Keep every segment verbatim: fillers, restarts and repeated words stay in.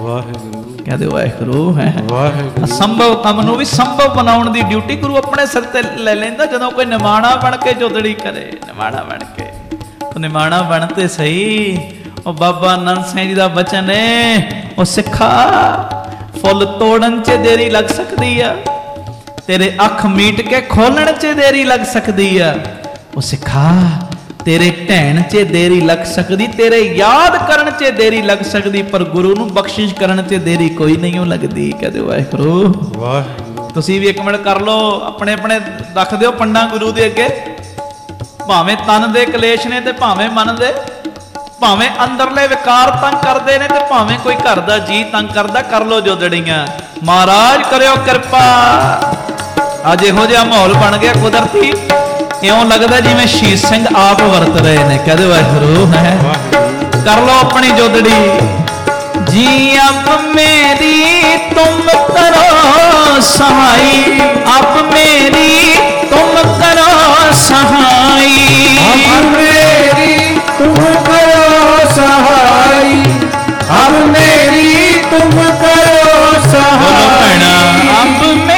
कहते वाहिगुरू है असंभव काम नूं भी संभव बनाउण दी ड्यूटी गुरु अपने सिर ते ले लैंदा। जदों कोई निमाणा बन के जोदड़ी करे, निमाणा बन के निमाणा बनते सही। ओ बाबा नंद सिंह जी दा बचन है, ओ सिखा फुल तोड़न च देरी लग सकती है, तेरे अख मीट के खोलण च देरी लग सकती है। ओ सिखा तेरे ढैण च देरी लग सकती, तेरे याद करन च देरी लग सकती, पर गुरु नूं बख्शिश करन च देरी कोई नहीं लगती। कहते वाहिगुरू वाह। तुसीं भी एक मिनट कर लो, अपने अपने रख दिओ पंडा गुरु दे अगे, भावें तन दे कलेश ने ते भावें मन दे, भावें अंदरले विकार तंग करते ने ते भावें कोई घर दा जी तंग करदा, कर लो जोदड़ियां। महाराज करियो कृपा। अज इहो जिहा माहौल बन गया कुदरती, इउं लगदा जिवें शीश सिंह आप वरत रहे ने। कहदे वाहिगुरू है कर लो अपनी जोदड़ी। जी अब मेरी तुम करो सहाई, अब मेरी तुम करो सहाई, अब मेरी तुम करो सहाई, अब मेरी तुम करो सहाई। अब मैं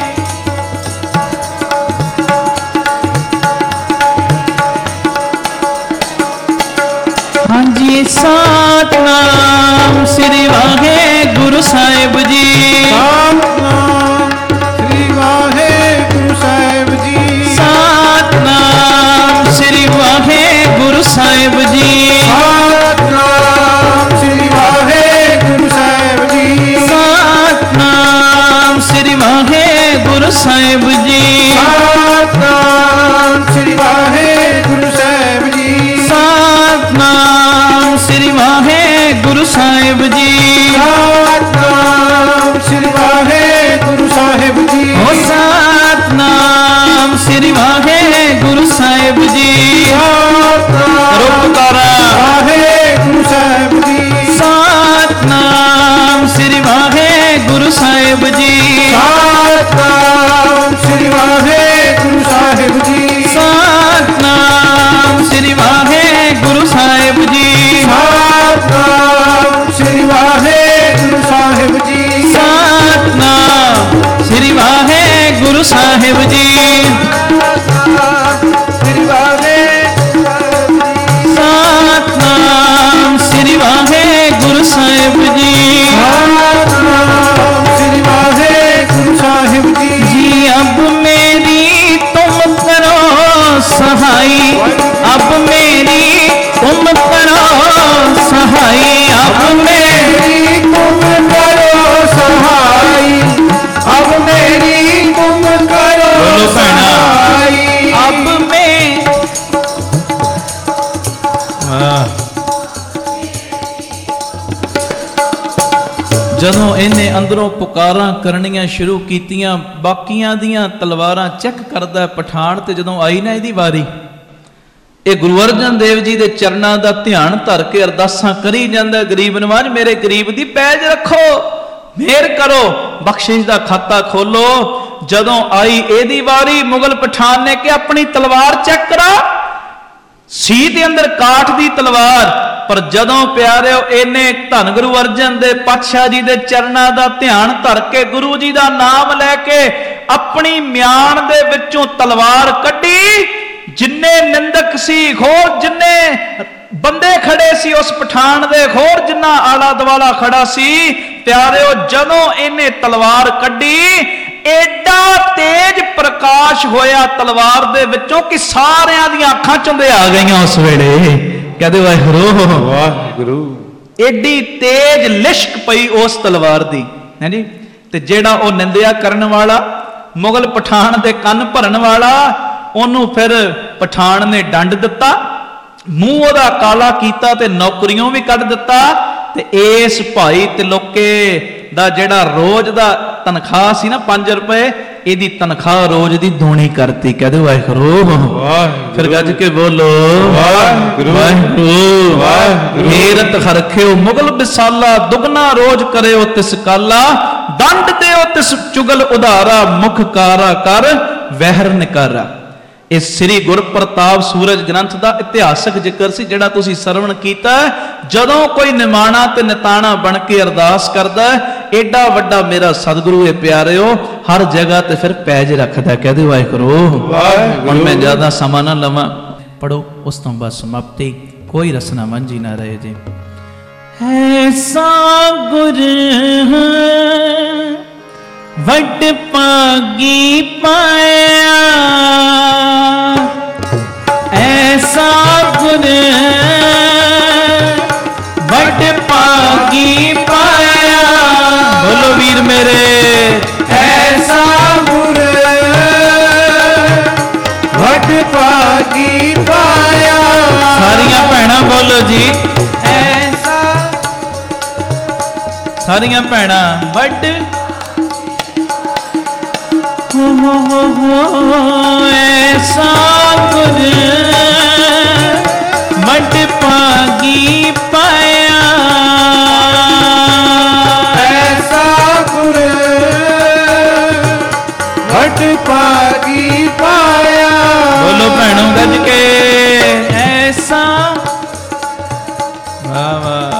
हाँ जी सतनाम श्री वाहे गुरु साहिब जी, सतनाम श्री वाहे गुरु साहिब जी, सतनाम श्री वाहे गुरु साहिब जी, सतनाम श्री वाहे गुरु साहिब जी, सतनाम श्री वाहे गुरु साहिब जी, सतनाम श्री वाहे गुरु साहिब जी, सतनाम श्री वाहे गुरु साहिब जी, सतनाम श्री वाहे गुरु साहिब जी, ओ सतनाम श्री वाहे गुरु साहिब जी। करो पुकारा वाहे गुरु साहिब जी, सतनाम श्री वाहे गुरु साहिब जी, सतनाम श्री वाहे गुरु साहिब जी, सतनाम श्री वाहे गुरु साहिब जी, सतनाम श्री वाहे गुरु साहिब जी, सतनाम श्री वाहे गुरु साहिब जी, श्री वाहे सतनाम श्री वाहे गुरु साहिब जी, सतनाम श्री वाहे गुरु साहिब जी। जी अब मेरी तुम करो सहाई, अब मेरी तुम करो सहाई, अब मेरी तुम करो सहाई, अब मेरी तुम करो सहाई, अब मैं ਜਦੋਂ ਇਹਨੇ ਅੰਦਰੋਂ ਪੁਕਾਰਾਂ ਕਰਨੀਆਂ ਸ਼ੁਰੂ ਕੀਤੀਆਂ, ਬਾਕੀਆਂ ਦੀਆਂ ਤਲਵਾਰਾਂ ਚੈੱਕ ਕਰਦਾ ਪਠਾਨ, ਤੇ ਜਦੋਂ ਆਈ ਨਾ ਇਹਦੀ ਵਾਰੀ, ਇਹ ਗੁਰੂ ਅਰਜਨ ਦੇਵ ਜੀ ਦੇ ਚਰਨਾਂ ਦਾ ਧਿਆਨ ਧਰ ਕੇ ਅਰਦਾਸਾਂ ਕਰੀ ਜਾਂਦਾ, ਗਰੀਬ ਨਵਾਜ ਮੇਰੇ ਗਰੀਬ ਦੀ ਪੈਜ ਰੱਖੋ, ਮਿਹਰ ਕਰੋ, ਬਖਸ਼ਿਸ਼ ਦਾ ਖਾਤਾ ਖੋਲੋ। ਜਦੋਂ ਆਈ ਇਹਦੀ ਵਾਰੀ, ਮੁਗਲ ਪਠਾਨ ਨੇ ਕਿ ਆਪਣੀ ਤਲਵਾਰ ਚੈੱਕ ਕਰਾ, ਸੀ ਦੇ ਅੰਦਰ ਕਾਠ ਦੀ ਤਲਵਾਰ, ਪਰ ਜਦੋਂ ਪਿਆਰਿਓ ਇਹਨੇ ਧੰਨ ਗੁਰੂ ਅਰਜਨ ਦੇ ਪਾਤਸ਼ਾਹ ਜੀ ਦੇ ਚਰਨਾਂ ਦਾ ਧਿਆਨ ਧਰ ਕੇ ਗੁਰੂ ਜੀ ਦਾ ਨਾਮ ਲੈ ਕੇ ਆਪਣੀ ਮਿਆਨ ਦੇ ਵਿੱਚੋਂ ਤਲਵਾਰ ਕੱਢੀ, ਜਿੰਨੇ ਨਿੰਦਕ ਸੀ, ਹੋਰ ਜਿੰਨੇ ਬੰਦੇ ਖੜੇ ਸੀ ਉਸ ਪਠਾਨ ਦੇ, ਹੋਰ ਜਿੰਨਾ ਆਲਾ ਦੁਆਲਾ ਖੜਾ ਸੀ, ਪਿਆਰਿਓ ਜਦੋਂ ਇਹਨੇ ਤਲਵਾਰ ਕੱਢੀ, एडा तेज प्रकाश होया तलवार दे विचों कि सारियां दी अखां चुंदे आ गईयां उस वेले। कहदे वाहिगुरू वाहिगुरू, एडी तेज लिश्क पई उस तलवार दी है जी। ते जेड़ा ओ निंदिया करन वाला, मुगल पठान दे कन भरन वाला, ओनू फिर पठान ने डंड दिता, मूंह ओदा काला कीता ते नौकरियों भी कढ दिता। ते इस भाई तिलोके दा जेड़ा रोज दा तनख्वाह सी ना पांच रुपए, एदी तनख्वाह रोज दी दूनी करती। कह दो वाहिगुरू वाहिगुरू, फिर गज के बोलो वाहिगुरू वाहिगुरू। हेरत हरखे मुगल बिसाला, दुगना रोज करे ओ तिस काला, दंड दे ओ तिस चुगल उधारा, मुख कारा कर वहर निकारा। ਇਸ ਸ੍ਰੀ ਗੁਰਪ੍ਰਤਾਪ ਸੂਰਜ ਗ੍ਰੰਥ ਦਾ ਇਤਿਹਾਸਕ ਜ਼ਿਕਰ ਸੀ ਜਿਹੜਾ ਤੁਸੀਂ ਸਰਵਣ ਕੀਤਾ। ਜਦੋਂ ਕੋਈ ਨਿਮਾਣਾ ਤੇ ਨਿਤਾਣਾ ਬਣ ਕੇ ਅਰਦਾਸ ਕਰਦਾ, ਏਡਾ ਵੱਡਾ ਮੇਰਾ ਸਤਿਗੁਰੂ ਇਹ ਪਿਆਰਿਓ ਹਰ ਜਗ੍ਹਾ ਤੇ ਫਿਰ ਪੈਜ ਰੱਖਦਾ। ਕਹਦੇ ਵਾਹਿਗੁਰੂ। ਹੁਣ ਮੈਂ ਜ਼ਿਆਦਾ ਸਮਾਂ ਨਾ ਲਵਾਂ, ਪੜੋ ਉਸ ਤੋਂ ਬਾਅਦ ਸਮਾਪਤੀ, ਕੋਈ ਰਸਨਾ ਮੰਝੀ ਨਾ ਰਹੇ ਜੀ। ਐਸਾ ਗੁਰ ਵੱਡ ਭਾਗੀ ਪਾਇਆ, ਐਸਾ ਗੁਰ ਵੱਡ ਭਾਗੀ ਪਾਇਆ। ਬੋਲੋ ਵੀਰ ਮੇਰੇ। ਐਸਾ ਗੁਰ ਵੱਡ ਭਾਗੀ ਪਾਇਆ। ਸਾਰੀਆਂ ਭੈਣਾਂ ਬੋਲੋ ਜੀ। ਐਸਾ ਸਾਰੀਆਂ ਭੈਣਾਂ ਵੱਡ ਹੋ ਹੋ ਹੋ ਹੋ ਐਸਾ ਗੁਰ ਵੱਡ ਭਾਗੀ ਪਾਇਆ। ਐਸਾ ਗੁਰ ਵੱਡ ਭਾਗੀ ਪਾਇਆ। ਬੋਲੋ ਭੈਣੋਂ ਗੱਜ ਕੇ। ਐਸਾ ਵਾਹ ਵਾਹ।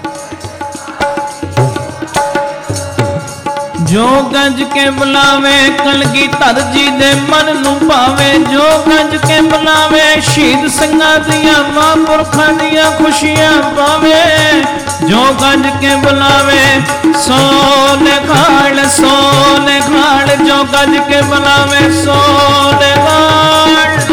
ਜੋ ਗੱਜ ਕੇ ਬੁਲਾਵੇ ਕਲਗੀਧਰ ਜੀ ਦੇ ਮਨ ਨੂੰ ਭਾਵੇ, ਜੋ ਗੱਜ ਕੇ ਬੁਲਾਵੇ ਸ਼ਹੀਦ ਸਿੰਘਾਂ ਦੀਆਂ ਮਹਾਂਪੁਰਖਾਂ ਦੀਆਂ ਖੁਸ਼ੀਆਂ ਪਾਵੇ, ਜੋ ਗੱਜ ਕੇ ਬੁਲਾਵੇ ਸੋ ਨਿਖਾਲ ਸੋ ਨਿਖਾਲ, ਜੋ ਗੱਜ ਕੇ ਬੁਲਾਵੇ ਸੋ ਨਿਖਾਲ।